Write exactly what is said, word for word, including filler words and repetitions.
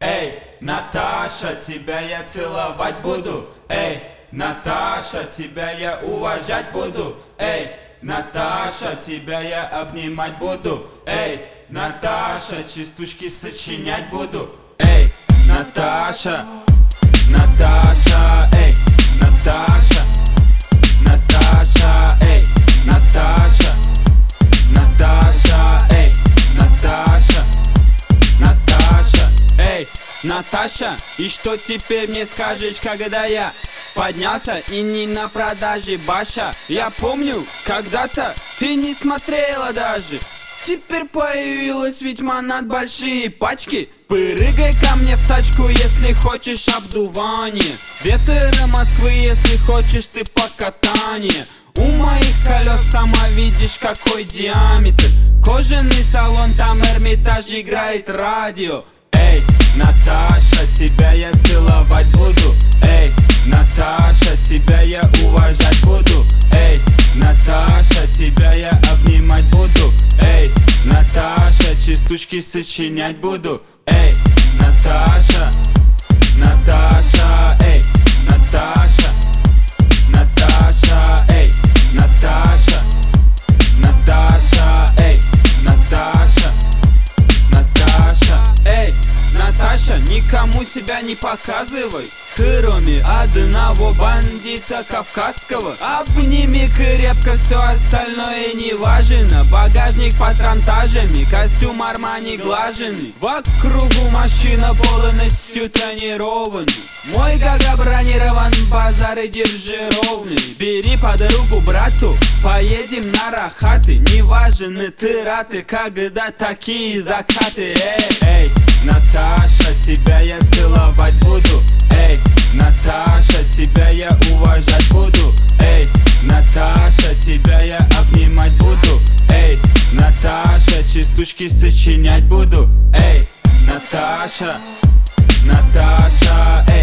Эй, Наташа, тебя я целовать буду. Эй, Наташа, тебя я уважать буду. Эй, Наташа, тебя я обнимать буду. Эй, Наташа, частушки сочинять буду. Эй, Наташа, Наташа, эй, Наташа, Наташа, эй, Наташа, Наташа, эй, Наташа, Наташа, эй, Наташа, и что теперь мне скажешь, когда я поднялся и не на продаже баша? Я помню, когда-то ты не смотрела даже. Теперь появилась ведьма над большие пачки. Прыгай ко мне в тачку, если хочешь обдувание. Ветры Москвы, если хочешь ты покатание. У моих колес сама видишь какой диаметр. Кожаный салон, там Эрмитаж играет радио. Эй, Наташа, тебя я целовать буду. Эй, Наташа, тебя я уважать буду. Эй, Наташа, тебя я обнимать буду. Эй, Наташа, частушки сочинять буду. Эй, Наташа, Наташа, эй, Наташа, Наташа, эй, Наташа, Наташа, эй, Наташа, Наташа, эй, Наташа, никому себя не показывай, кроме одного бандита кавказского. Обними крепко, все остальное не важно. Багажник патронтажами, костюм Армани глаженный. Вокруг машина полностью тонированный. Мой гага бронирован, базары держи ровный. Бери подругу брату, поедем на рахаты. Не важны траты, когда такие закаты. Эй, эй, Наташа, тебя я целовать буду. Эй, Наташа, тебя я уважать буду. Эй, Наташа, тебя я обнимать буду. Эй, Наташа, частушки сочинять буду. Эй, Наташа, Наташа, эй.